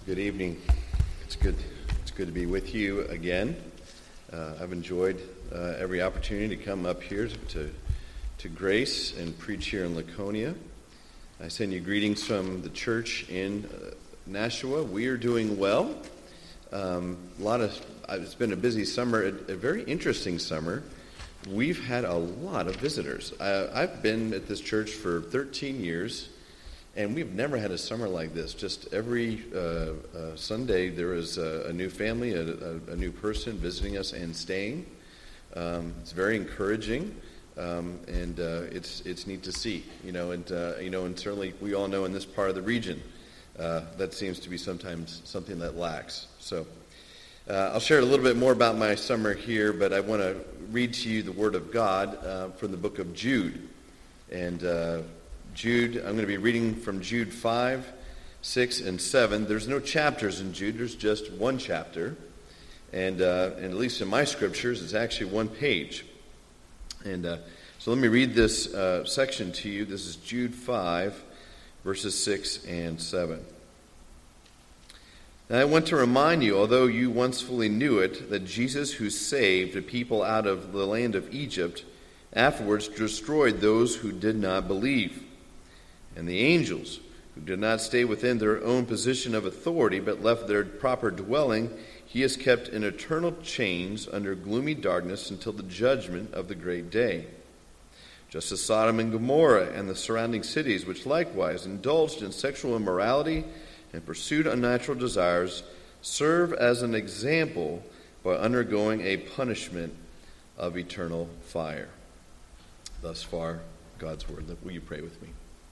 Good evening. It's good to be with you again. I've enjoyed every opportunity to come up here to Grace and preach here in Laconia. I send you greetings from the church in Nashua. We are doing well. It's been a busy summer, a very interesting summer. We've had a lot of visitors. I've been at this church for 13 years. And we've never had a summer like this. Just every Sunday there is a new family, a new person visiting us and staying. It's very encouraging, and it's neat to see. And certainly we all know in this part of the region that seems to be sometimes something that lacks. So I'll share a little bit more about my summer here, but I want to read to you the Word of God from the book of Jude, and. Jude, I'm going to be reading from Jude 5, 6, and 7. There's no chapters in Jude. There's just one chapter. And at least in my scriptures, it's actually one page. And so let me read this section to you. This is Jude 5, verses 6 and 7. Now I want to remind you, although you once fully knew it, that Jesus, who saved a people out of the land of Egypt, afterwards destroyed those who did not believe. And the angels, who did not stay within their own position of authority, but left their proper dwelling, he has kept in eternal chains under gloomy darkness until the judgment of the great day. Just as Sodom and Gomorrah and the surrounding cities, which likewise indulged in sexual immorality and pursued unnatural desires, serve as an example by undergoing a punishment of eternal fire. Thus far, God's word. Will you pray with me?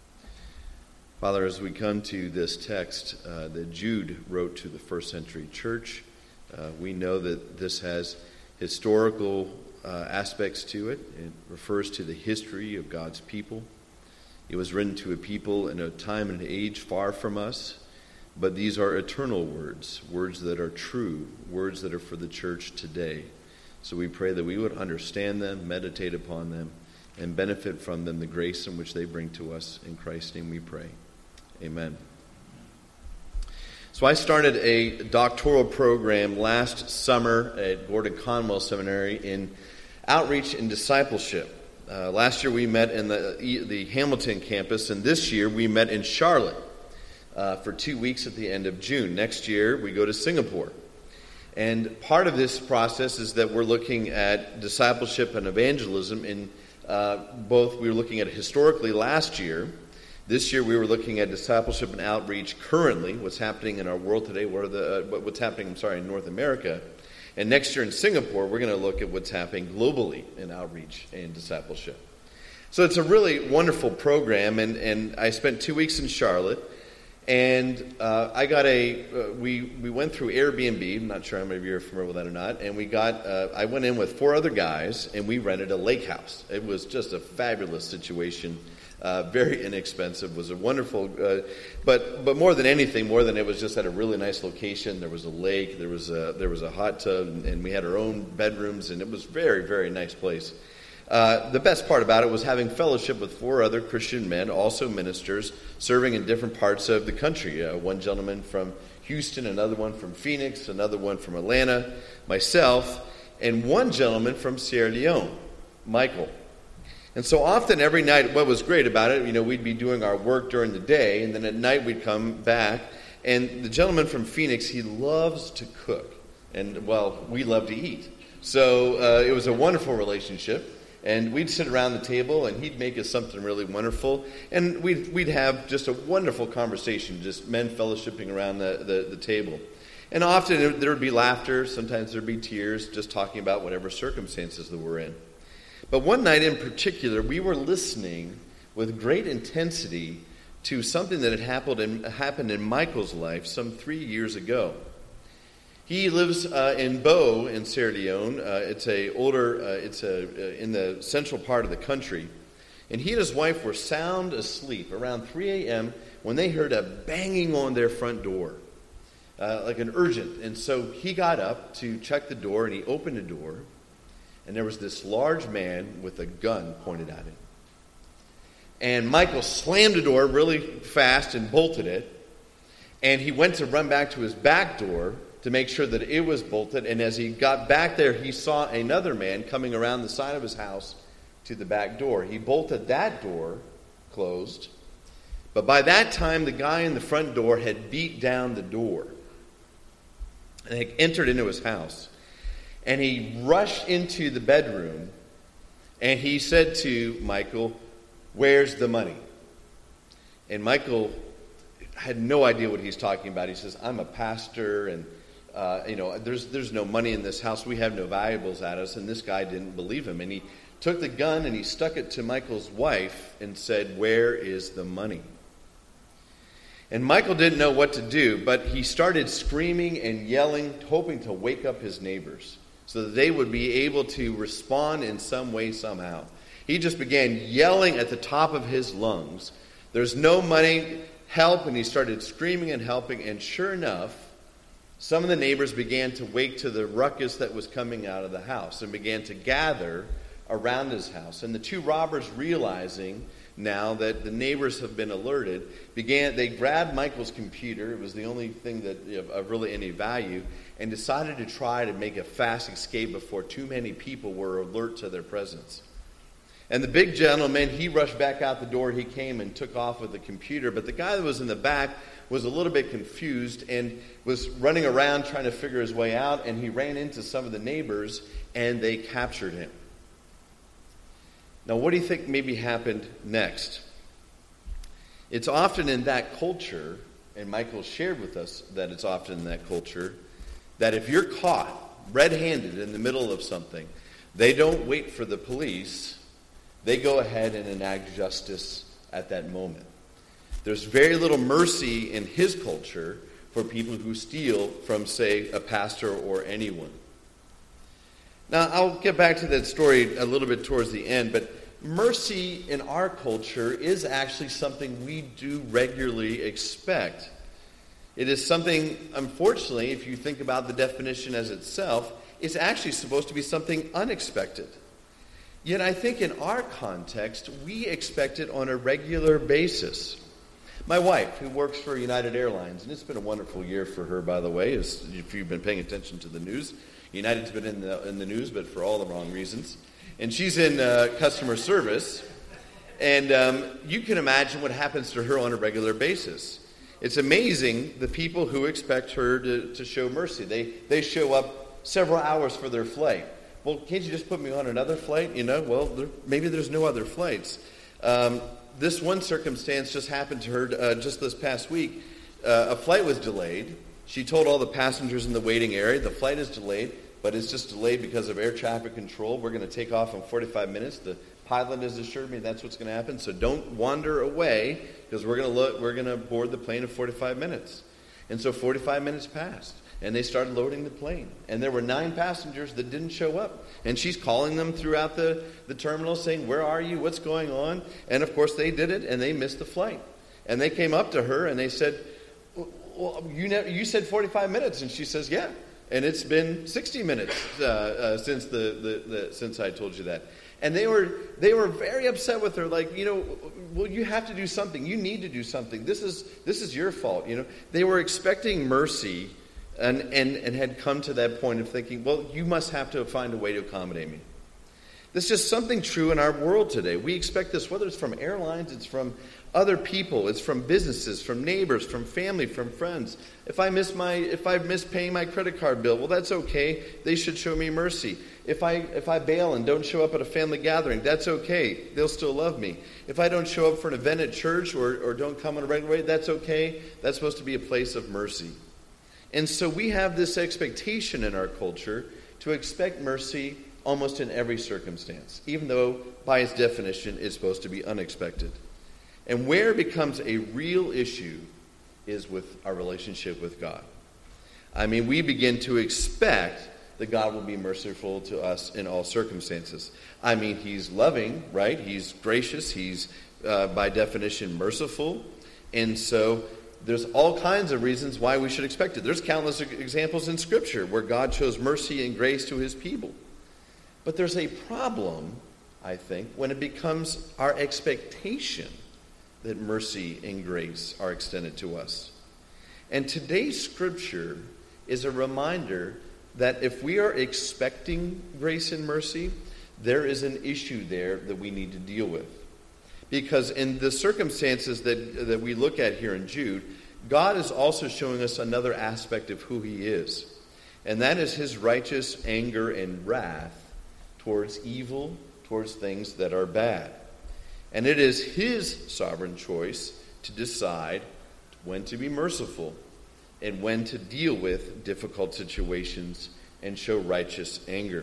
Father, as we come to this text that Jude wrote to the first century church, we know that this has historical aspects to it. It refers to the history of God's people. It was written to a people in a time and age far from us, but these are eternal words, words that are true, words that are for the church today. So we pray that we would understand them, meditate upon them, and benefit from them, the grace in which they bring to us. In Christ's name we pray. Amen. So I started a doctoral program last summer at Gordon Conwell Seminary in outreach and discipleship. Last year we met in the Hamilton campus, and this year we met in Charlotte for 2 weeks at the end of June. Next year we go to Singapore. And part of this process is that we're looking at discipleship and evangelism in both. We were looking at it historically last year. This year we were looking at discipleship and outreach currently, what's happening in our world today, what's happening in North America. And next year in Singapore, we're going to look at what's happening globally in outreach and discipleship. So it's a really wonderful program, and I spent 2 weeks in Charlotte, and I got we went through Airbnb. I'm not sure how many of you are familiar with that or not, and I went in with 4 other guys, and we rented a lake house. It was just a fabulous situation. Very inexpensive. It was a wonderful, but more than anything, more than it was just at a really nice location. There was a lake, there was a hot tub, and we had our own bedrooms, and it was very, very nice place. The best part about it was having fellowship with 4 other Christian men, also ministers, serving in different parts of the country. One gentleman from Houston, another one from Phoenix, another one from Atlanta, myself, and one gentleman from Sierra Leone, Michael. And so often every night, what was great about it, we'd be doing our work during the day, and then at night we'd come back. And the gentleman from Phoenix, he loves to cook. And, we love to eat. So it was a wonderful relationship. And we'd sit around the table, and he'd make us something really wonderful. And we'd have just a wonderful conversation, just men fellowshipping around the table. And often there would be laughter. Sometimes there would be tears, just talking about whatever circumstances that we're in. But one night in particular, we were listening with great intensity to something that had happened in Michael's life some 3 years ago. He lives in Bo in Sierra Leone. It's in the central part of the country. And he and his wife were sound asleep around 3 a.m. when they heard a banging on their front door, like an urgent. And so he got up to check the door, and he opened the door. And there was this large man with a gun pointed at him. And Michael slammed the door really fast and bolted it. And he went to run back to his back door to make sure that it was bolted. And as he got back there, he saw another man coming around the side of his house to the back door. He bolted that door closed. But by that time, the guy in the front door had beat down the door and had entered into his house. And he rushed into the bedroom, and he said to Michael, "Where's the money?" And Michael had no idea what he's talking about. He says, "I'm a pastor, and there's no money in this house. We have no valuables at us." And this guy didn't believe him. And he took the gun and he stuck it to Michael's wife and said, "Where is the money?" And Michael didn't know what to do, but he started screaming and yelling, hoping to wake up his neighbors so that they would be able to respond in some way, somehow. He just began yelling at the top of his lungs, "There's no money, help," and he started screaming and helping, and sure enough, some of the neighbors began to wake to the ruckus that was coming out of the house and began to gather around his house. And the two robbers, realizing now that the neighbors have been alerted, they grabbed Michael's computer. It was the only thing that of really any value, and decided to try to make a fast escape before too many people were alert to their presence. And the big gentleman, he rushed back out the door. He came and took off with the computer. But the guy that was in the back was a little bit confused and was running around trying to figure his way out. And he ran into some of the neighbors, and they captured him. Now, what do you think maybe happened next? It's often in that culture, and Michael shared with us that it's often in that culture, that if you're caught red-handed in the middle of something, they don't wait for the police. They go ahead and enact justice at that moment. There's very little mercy in his culture for people who steal from, say, a pastor or anyone. Now, I'll get back to that story a little bit towards the end, but mercy in our culture is actually something we do regularly expect. It is something, unfortunately, if you think about the definition as itself, it's actually supposed to be something unexpected. Yet I think in our context, we expect it on a regular basis. My wife, who works for United Airlines, and it's been a wonderful year for her, by the way, if you've been paying attention to the news. United's been in the news, but for all the wrong reasons. And she's in customer service. And you can imagine what happens to her on a regular basis. It's amazing the people who expect her to show mercy. They show up several hours for their flight. Well, can't you just put me on another flight? Maybe there's no other flights. This one circumstance just happened to her just this past week. A flight was delayed. She told all the passengers in the waiting area, the flight is delayed, but it's just delayed because of air traffic control. We're going to take off in 45 minutes. The pilot has assured me that's what's going to happen. So don't wander away, because we're going to board the plane in 45 minutes. And so 45 minutes passed, and they started loading the plane. And there were 9 passengers that didn't show up. And she's calling them throughout the terminal saying, "Where are you? What's going on?" And of course they did it, and they missed the flight. And they came up to her and they said, "Well, you said 45 minutes." And she says, "Yeah. And it's been 60 minutes since I told you that." And they were very upset with her, like, well, you have to do something. You need to do something. This is your fault. They were expecting mercy and had come to that point of thinking, well, you must have to find a way to accommodate me. There's just something true in our world today. We expect this, whether it's from airlines, it's from other people, it's from businesses, from neighbors, from family, from friends. If I miss paying my credit card bill, well, that's okay. They should show me mercy. If I bail and don't show up at a family gathering, that's okay. They'll still love me. If I don't show up for an event at church or don't come on a regular way, that's okay. That's supposed to be a place of mercy. And so we have this expectation in our culture to expect mercy almost in every circumstance, even though by its definition it's supposed to be unexpected. And where it becomes a real issue is with our relationship with God. I mean, we begin to expect that God will be merciful to us in all circumstances. I mean, He's loving, right? He's gracious. He's, by definition, merciful. And so there's all kinds of reasons why we should expect it. There's countless examples in Scripture where God shows mercy and grace to His people. But there's a problem, I think, when it becomes our expectation that mercy and grace are extended to us. And today's scripture is a reminder that if we are expecting grace and mercy, there is an issue there that we need to deal with. Because in the circumstances that we look at here in Jude, God is also showing us another aspect of who he is. And that is his righteous anger and wrath towards evil, towards things that are bad. And it is his sovereign choice to decide when to be merciful and when to deal with difficult situations and show righteous anger.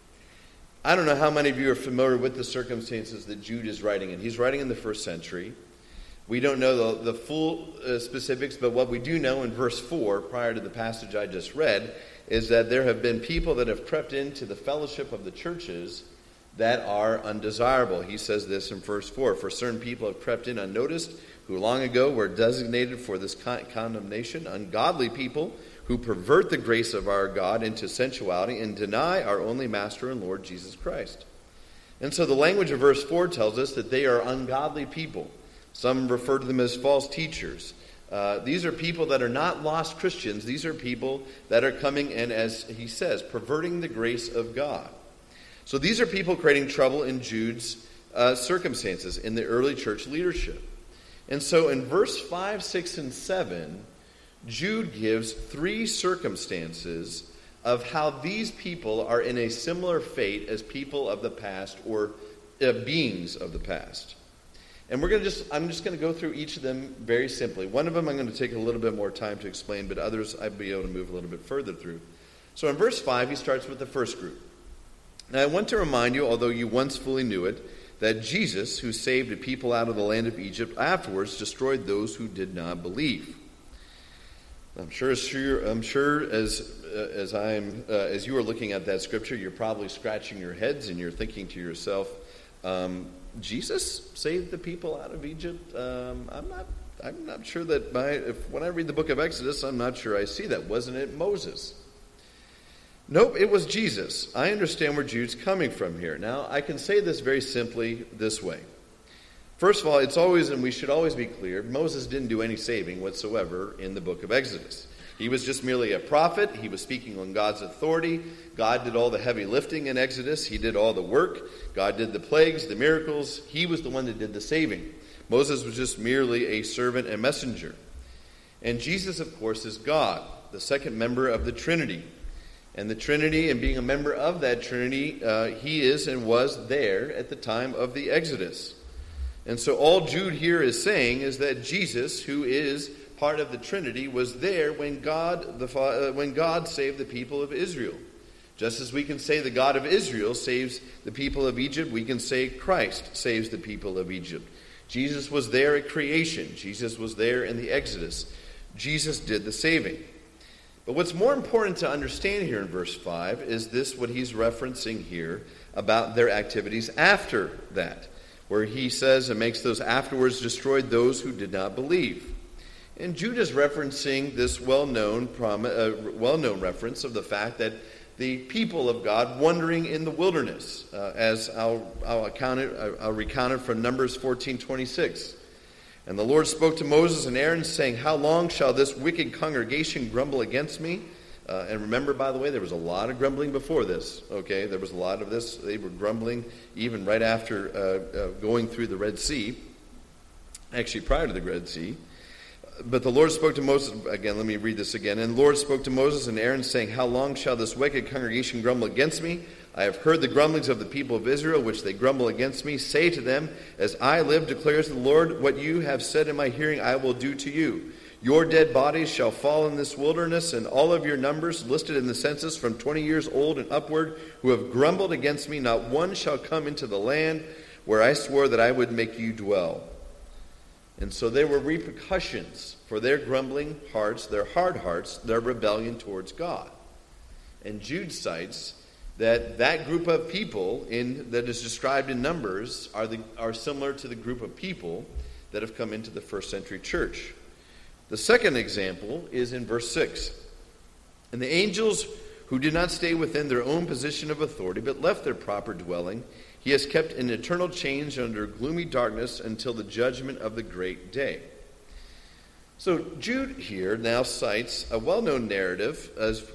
I don't know how many of you are familiar with the circumstances that Jude is writing in. He's writing in the 1st century. We don't know the full specifics, but what we do know in verse 4, prior to the passage I just read, is that there have been people that have crept into the fellowship of the churches that are undesirable. He says this in verse 4, "For certain people have crept in unnoticed, who long ago were designated for this condemnation, ungodly people who pervert the grace of our God into sensuality and deny our only Master and Lord Jesus Christ." And so the language of verse 4 tells us that they are ungodly people. Some refer to them as false teachers. These are people that are not lost Christians. These are people that are coming in, as he says, perverting the grace of God. So these are people creating trouble in Jude's circumstances, in the early church leadership. And so in verse 5, 6, and 7, Jude gives 3 circumstances of how these people are in a similar fate as people of the past, or beings of the past. And I'm just going to go through each of them very simply. One of them I'm going to take a little bit more time to explain, but others I'll be able to move a little bit further through. So in verse 5, he starts with the first group. "Now I want to remind you, although you once fully knew it, that Jesus, who saved a people out of the land of Egypt, afterwards destroyed those who did not believe." I'm sure as you are looking at that scripture, you're probably scratching your heads and you're thinking to yourself, Jesus saved the people out of Egypt? I'm not sure that when I read the book of Exodus, I'm not sure I see that. Wasn't it Moses? Nope, it was Jesus. I understand where Jude's coming from here. Now, I can say this very simply this way. First of all, and we should always be clear, Moses didn't do any saving whatsoever in the book of Exodus. He was just merely a prophet. He was speaking on God's authority. God did all the heavy lifting in Exodus. He did all the work. God did the plagues, the miracles. He was the one that did the saving. Moses was just merely a servant and messenger. And Jesus, of course, is God, the second member of the Trinity. And the Trinity, and being a member of that Trinity, he is and was there at the time of the Exodus. And so all Jude here is saying is that Jesus, who is part of the Trinity, was there when God saved the people of Israel. Just as we can say the God of Israel saves the people of Egypt, we can say Christ saves the people of Egypt. Jesus was there at creation. Jesus was there in the Exodus. Jesus did the saving. But what's more important to understand here in verse 5 is this, what he's referencing here about their activities after that, where he says and makes those afterwards destroyed those who did not believe. And Jude is referencing this well-known reference of the fact that the people of God wandering in the wilderness, as I'll recount it from Numbers 14:26. "And the Lord spoke to Moses and Aaron, saying, How long shall this wicked congregation grumble against me?" And remember, by the way, there was a lot of grumbling before this. Okay, there was a lot of this. They were grumbling even right after going through the Red Sea. Actually, prior to the Red Sea. But the Lord spoke to Moses, again, let me read this again. "And the Lord spoke to Moses and Aaron, saying, How long shall this wicked congregation grumble against me? I have heard the grumblings of the people of Israel, which they grumble against me. Say to them, As I live, declares the Lord, what you have said in my hearing I will do to you. Your dead bodies shall fall in this wilderness, and all of your numbers listed in the census from 20 years old and upward, who have grumbled against me, not one shall come into the land where I swore that I would make you dwell." And so there were repercussions for their grumbling hearts, their hard hearts, their rebellion towards God. And Jude cites that group of people that is described in Numbers are similar to the group of people that have come into the first century church. The second example is in verse 6. "And the angels who did not stay within their own position of authority, but left their proper dwelling, he has kept in eternal chains under gloomy darkness until the judgment of the great day." So Jude here now cites a well-known narrative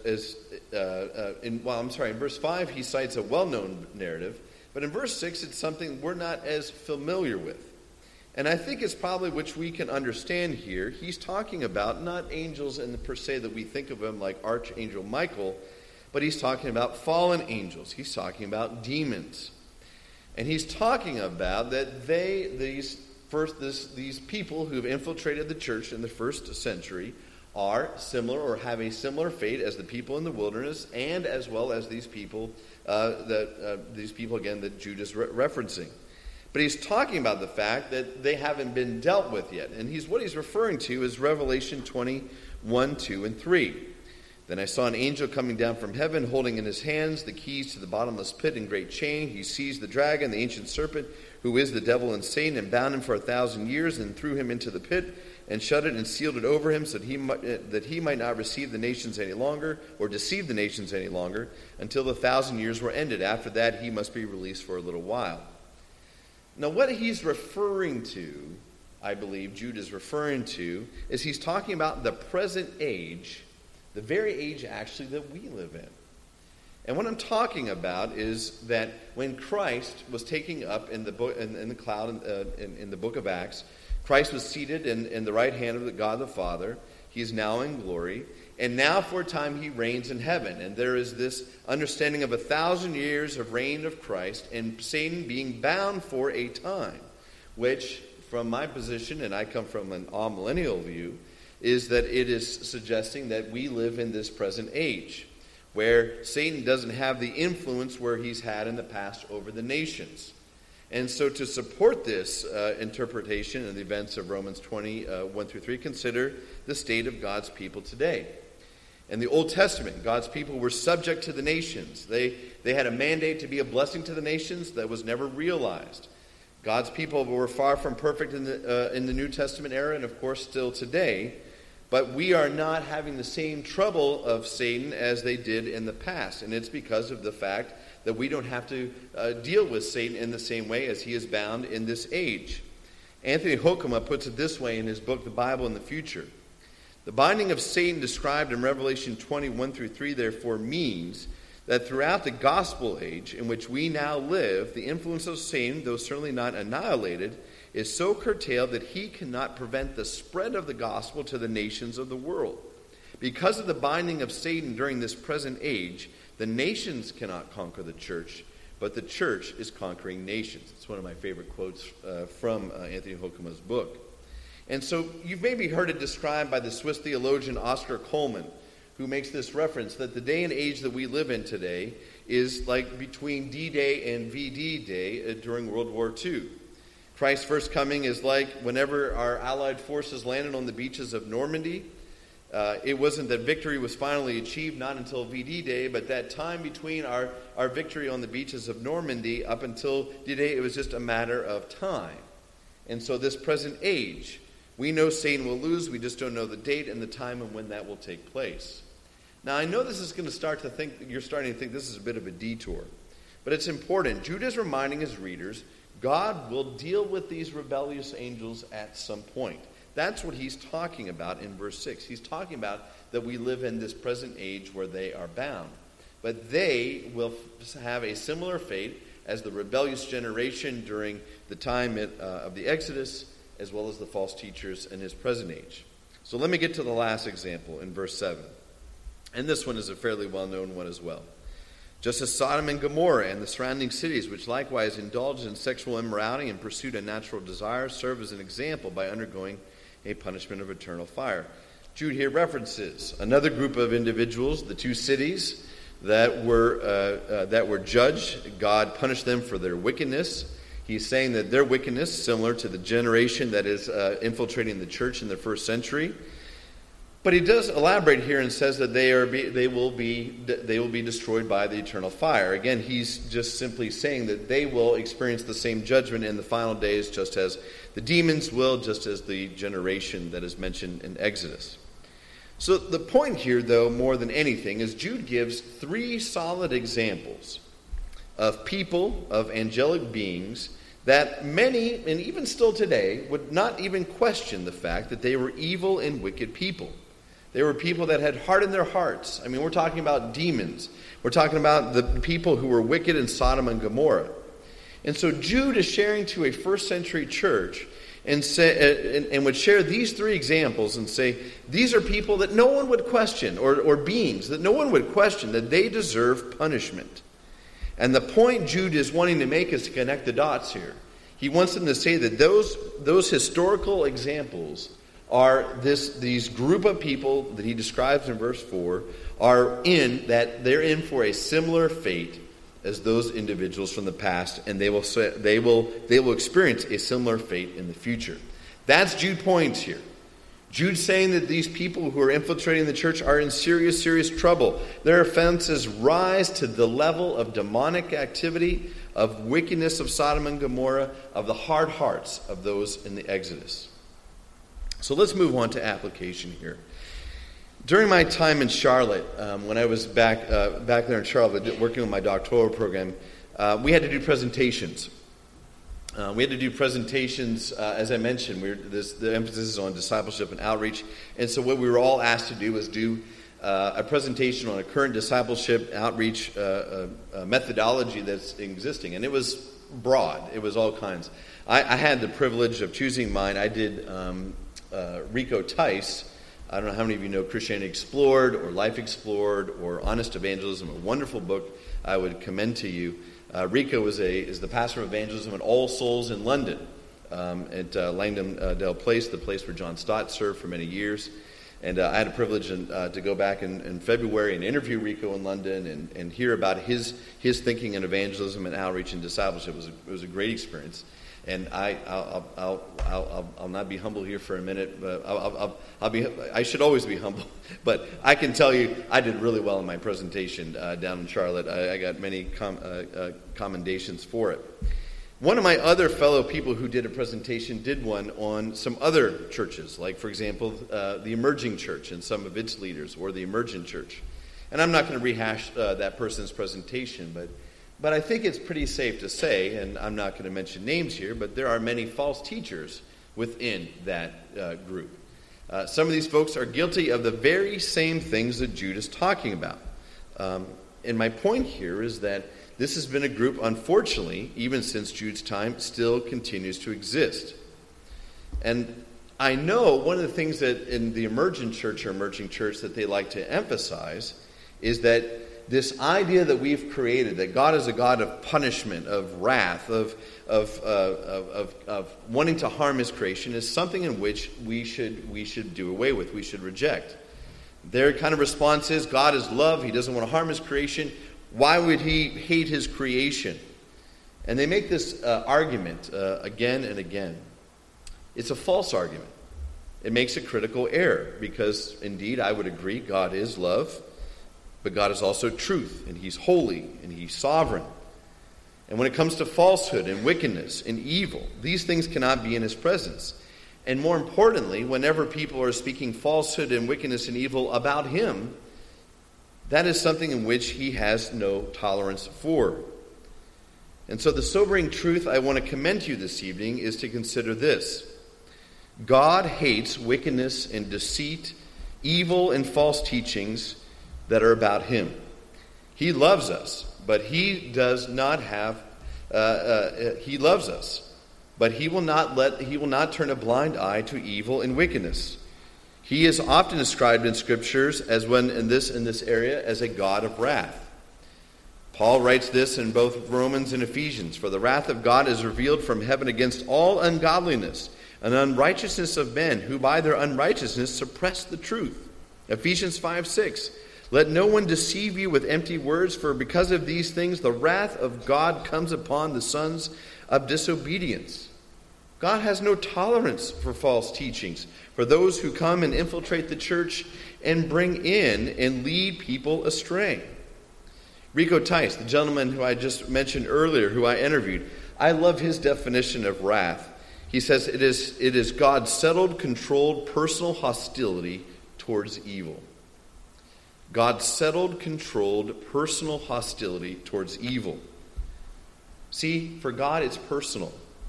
in verse 5 he cites a well-known narrative, but in verse 6 it's something we're not as familiar with. And I think it's probably which we can understand here. He's talking about not angels in the per se that we think of them like Archangel Michael, but he's talking about fallen angels. He's talking about demons. And he's talking about that these people who have infiltrated the church in the first century are similar or have a similar fate as the people in the wilderness, and as well as these people again that Jude is referencing. But he's talking about the fact that they haven't been dealt with yet. And what he's referring to is Revelation 21, 2, and 3. Then I saw an angel coming down from heaven, holding in his hands the keys to the bottomless pit and great chain. He seized the dragon, the ancient serpent, who is the devil and Satan, and bound him for 1,000 years, and threw him into the pit, and shut it and sealed it over him, so that he might not receive the nations any longer, or deceive the nations any longer, until the 1,000 years were ended. After that, he must be released for a little while. Now, what he's referring to, I believe Jude is referring to, is he's talking about the present age, the very age actually that we live in. And what I'm talking about is that when Christ was taken up in the cloud in the book of Acts, Christ was seated in the right hand of the God the Father. He is now in glory. And now for a time he reigns in heaven. And there is this understanding of 1,000 years of reign of Christ and Satan being bound for a time, which from my position, and I come from an amillennial view, is that it is suggesting that we live in this present age, where Satan doesn't have the influence where he's had in the past over the nations. And so to support this interpretation of the events of Romans 20, 1 through 3, consider the state of God's people today. In the Old Testament, God's people were subject to the nations. They had a mandate to be a blessing to the nations that was never realized. God's people were far from perfect in the New Testament era, and of course still today. But we are not having the same trouble of Satan as they did in the past. And it's because of the fact that we don't have to deal with Satan in the same way as he is bound in this age. Anthony Hoekema puts it this way in his book, The Bible in the Future. The binding of Satan described in Revelation 21 through 3, therefore, means that throughout the gospel age in which we now live, the influence of Satan, though certainly not annihilated, is so curtailed that he cannot prevent the spread of the gospel to the nations of the world. Because of the binding of Satan during this present age, the nations cannot conquer the church, but the church is conquering nations. It's one of my favorite quotes from Anthony Hoekema's book. And so you've maybe heard it described by the Swiss theologian Oscar Coleman, who makes this reference that the day and age that we live in today is like between D-Day and VD Day during World War II. Christ's first coming is like whenever our Allied forces landed on the beaches of Normandy. It wasn't that victory was finally achieved, not until VD Day, but that time between our victory on the beaches of Normandy up until D-Day, it was just a matter of time. And so this present age, we know Satan will lose, we just don't know the date and the time and when that will take place. Now, I know this is going to you're starting to think this is a bit of a detour, but it's important. Jude is reminding his readers, God will deal with these rebellious angels at some point. That's what he's talking about in verse 6. He's talking about that we live in this present age where they are bound. But they will have a similar fate as the rebellious generation during the time of the Exodus, as well as the false teachers in his present age. So let me get to the last example in verse 7. And this one is a fairly well-known one as well. Just as Sodom and Gomorrah and the surrounding cities, which likewise indulged in sexual immorality and pursued a natural desire, serve as an example by undergoing a punishment of eternal fire. Jude here references another group of individuals, the two cities that were judged. God punished them for their wickedness. He's saying that their wickedness, similar to the generation that is infiltrating the church in the first century. But he does elaborate here and says that they will be destroyed by the eternal fire. Again, he's just simply saying that they will experience the same judgment in the final days, just as the demons will, just as the generation that is mentioned in Exodus. So the point here, though, more than anything, is Jude gives three solid examples of people, of angelic beings, that many, and even still today, would not even question the fact that they were evil and wicked people. They were people that had hardened their hearts. I mean, we're talking about demons. We're talking about the people who were wicked in Sodom and Gomorrah. And so Jude is sharing to a first century church and would share these three examples and say, these are people that no one would question, or beings that no one would question, that they deserve punishment. And the point Jude is wanting to make is to connect the dots here. He wants them to say that those historical examples are these group of people that he describes in verse 4 they're in for a similar fate as those individuals from the past, and they will experience a similar fate in the future. That's Jude's point here. Jude's saying that these people who are infiltrating the church are in serious, serious trouble. Their offenses rise to the level of demonic activity, of wickedness of Sodom and Gomorrah, of the hard hearts of those in the Exodus. So let's move on to application here. During my time in Charlotte, when I was back there in Charlotte working on my doctoral program, we had to do presentations. As I mentioned, the emphasis is on discipleship and outreach. And so what we were all asked to do was do a presentation on a current discipleship outreach methodology that's existing. And it was broad. It was all kinds. I had the privilege of choosing mine. I did Rico Tice. I don't know how many of you know Christianity Explored or Life Explored or Honest Evangelism, a wonderful book I would commend to you. Rico is the pastor of evangelism at All Souls in London, at Langdon Dale Place, the place where John Stott served for many years. And I had a privilege to go back in February and interview Rico in London and hear about his thinking in evangelism and outreach and discipleship. It was a great experience. And I'll not be humble here for a minute, but I should always be humble. But I can tell you, I did really well in my presentation down in Charlotte. I got many commendations for it. One of my other fellow people who did a presentation did one on some other churches, like, for example, the Emerging Church and some of its leaders, or the Emergent Church. And I'm not going to rehash that person's presentation, but I think it's pretty safe to say, and I'm not going to mention names here, but there are many false teachers within that group. Some of these folks are guilty of the very same things that Jude is talking about. And my point here is that this has been a group, unfortunately, even since Jude's time, still continues to exist. And I know one of the things that in the Emergent Church or Emerging Church that they like to emphasize is that this idea that we've created, that God is a God of punishment, of wrath, of wanting to harm His creation, is something in which we should do away with, we should reject. Their kind of response is, God is love, He doesn't want to harm His creation. Why would He hate His creation? And they make this argument again and again. It's a false argument. It makes a critical error because, indeed, I would agree, God is love, but God is also truth, and He's holy, and He's sovereign. And when it comes to falsehood and wickedness and evil, these things cannot be in His presence. And more importantly, whenever people are speaking falsehood and wickedness and evil about Him, that is something in which He has no tolerance for. And so the sobering truth I want to commend to you this evening is to consider this. God hates wickedness and deceit, evil and false teachings that are about Him. He loves us, but He does not have, He loves us, but He will not turn a blind eye to evil and wickedness. He is often described in Scriptures as one in this area as a God of wrath. Paul writes this in both Romans and Ephesians, "For the wrath of God is revealed from heaven against all ungodliness and unrighteousness of men, who by their unrighteousness suppress the truth." Ephesians 5:6, "Let no one deceive you with empty words, for because of these things the wrath of God comes upon the sons of disobedience." God has no tolerance for false teachings, for those who come and infiltrate the church and bring in and lead people astray. Rico Tice, the gentleman who I just mentioned earlier, who I interviewed, I love his definition of wrath. He says it is God's settled, controlled, personal hostility towards evil. God's settled, controlled, personal hostility towards evil. See, for God it's personal.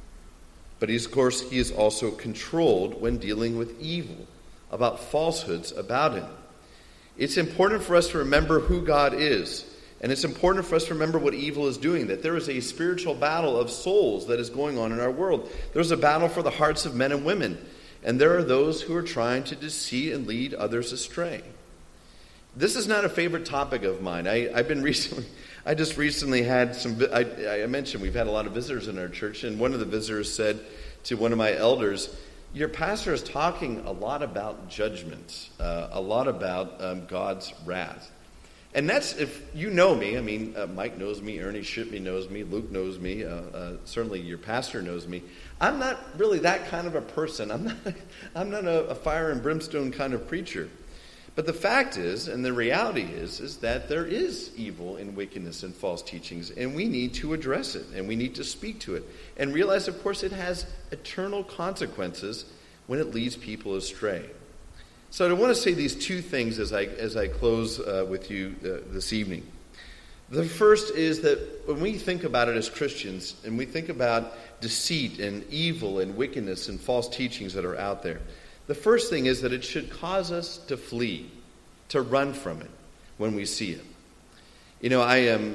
But he is also controlled when dealing with evil, about falsehoods about him. It's important for us to remember who God is. And it's important for us to remember what evil is doing, that there is a spiritual battle of souls that is going on in our world. There's a battle for the hearts of men and women. And there are those who are trying to deceive and lead others astray. This is not a favorite topic of mine. I just recently had I mentioned we've had a lot of visitors in our church, and one of the visitors said to one of my elders, "Your pastor is talking a lot about judgment, a lot about God's wrath." And that's, if you know me, I mean, Mike knows me, Ernie Shippey knows me, Luke knows me, certainly your pastor knows me. I'm not really that kind of a person. I'm not a fire and brimstone kind of preacher. But the fact is, and the reality is that there is evil and wickedness and false teachings, and we need to address it, and we need to speak to it, and realize, of course, it has eternal consequences when it leads people astray. So I want to say these two things as I close with you this evening. The first is that when we think about it as Christians, and we think about deceit and evil and wickedness and false teachings that are out there, the first thing is that it should cause us to flee, to run from it when we see it. You know, I've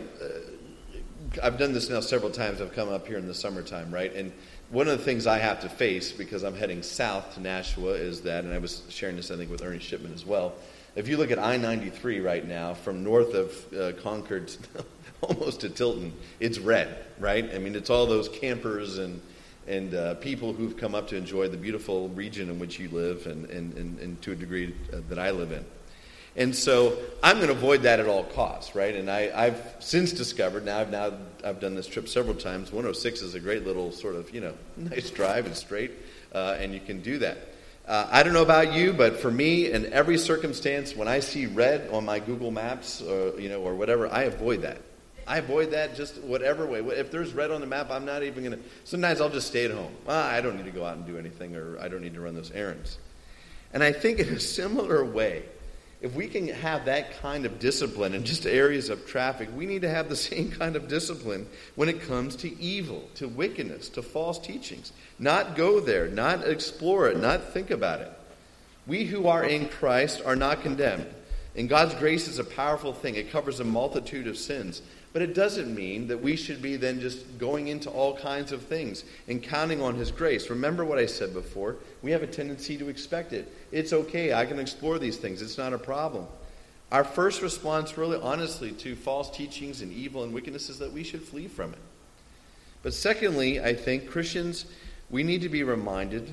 done this now several times. I've come up here in the summertime, right? And one of the things I have to face, because I'm heading south to Nashua, is that, and I was sharing this, I think, with Ernie Shipman as well. If you look at I-93 right now, from north of Concord almost to Tilton, it's red, right? I mean, it's all those campers and people who've come up to enjoy the beautiful region in which you live and to a degree that I live in. And so I'm going to avoid that at all costs, right? And I've since discovered, I've done this trip several times, 106 is a great little sort of, nice drive and straight, and you can do that. I don't know about you, but for me, in every circumstance, when I see red on my Google Maps, or whatever, I avoid that. I avoid that just whatever way. If there's red on the map, I'm not even going to. Sometimes I'll just stay at home. I don't need to go out and do anything, or I don't need to run those errands. And I think in a similar way, if we can have that kind of discipline in just areas of traffic, we need to have the same kind of discipline when it comes to evil, to wickedness, to false teachings. Not go there, not explore it, not think about it. We who are in Christ are not condemned. And God's grace is a powerful thing. It covers a multitude of sins. But it doesn't mean that we should be then just going into all kinds of things and counting on His grace. Remember what I said before. We have a tendency to expect it. It's okay. I can explore these things. It's not a problem. Our first response, really, honestly, to false teachings and evil and wickedness is that we should flee from it. But secondly, I think Christians, we need to be reminded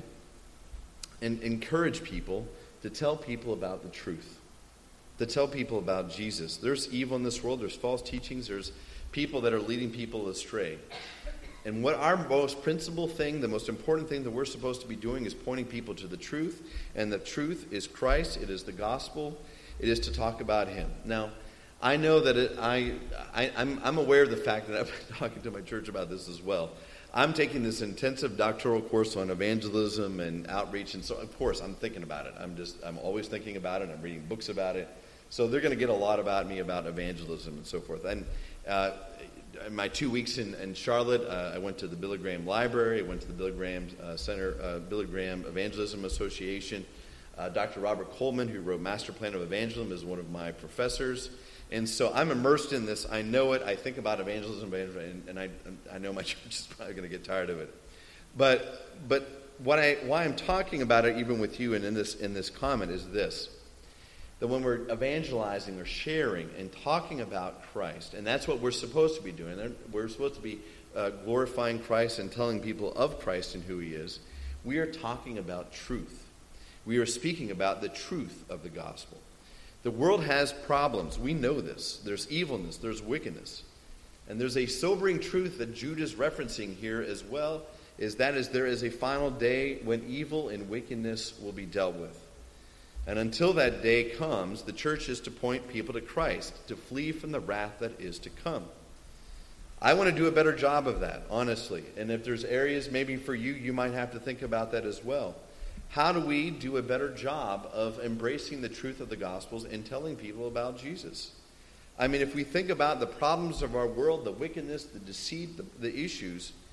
and encourage people to tell people about the truth. To tell people about Jesus. There's evil in this world. There's false teachings. There's people that are leading people astray. And what our most principal thing, the most important thing that we're supposed to be doing is pointing people to the truth. And the truth is Christ. It is the gospel. It is to talk about Him. Now, I know that I'm aware of the fact that I've been talking to my church about this as well. I'm taking this intensive doctoral course on evangelism and outreach, and so of course I'm thinking about it. I'm always thinking about it. I'm reading books about it. So they're going to get a lot about me about evangelism and so forth. And in my 2 weeks in Charlotte, I went to the Billy Graham Library. I went to the Billy Graham Center, Billy Graham Evangelism Association. Dr. Robert Coleman, who wrote Master Plan of Evangelism, is one of my professors. And so I'm immersed in this. I know it. I think about evangelism, and I know my church is probably going to get tired of it. But why I'm talking about it, even with you and in this comment, is this: that when we're evangelizing or sharing and talking about Christ, and that's what we're supposed to be doing. We're supposed to be glorifying Christ and telling people of Christ and who He is. We are talking about truth. We are speaking about the truth of the gospel. The world has problems. We know this. There's evilness. There's wickedness. And there's a sobering truth that Jude is referencing here as well, is there is a final day when evil and wickedness will be dealt with. And until that day comes, the church is to point people to Christ, to flee from the wrath that is to come. I want to do a better job of that, honestly. And if there's areas maybe for you, you might have to think about that as well. How do we do a better job of embracing the truth of the Gospels and telling people about Jesus? I mean, if we think about the problems of our world, the wickedness, the deceit, the issues,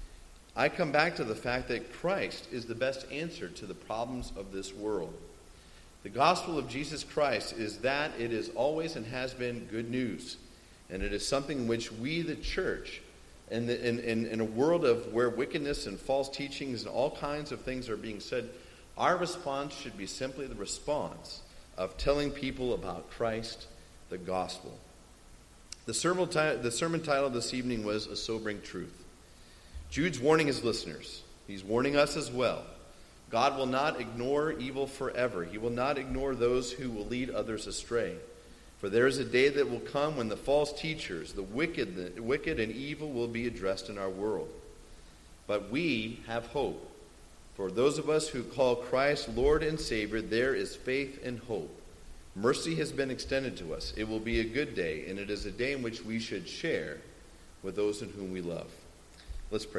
I come back to the fact that Christ is the best answer to the problems of this world. The gospel of Jesus Christ is that it is always and has been good news. And it is something which we, the church, in a world of where wickedness and false teachings and all kinds of things are being said, our response should be simply the response of telling people about Christ, the gospel. The sermon title this evening was A Sobering Truth. Jude's warning his listeners. He's warning us as well. God will not ignore evil forever. He will not ignore those who will lead others astray. For there is a day that will come when the false teachers, the wicked and evil will be addressed in our world. But we have hope. For those of us who call Christ Lord and Savior, there is faith and hope. Mercy has been extended to us. It will be a good day, and it is a day in which we should share with those in whom we love. Let's pray.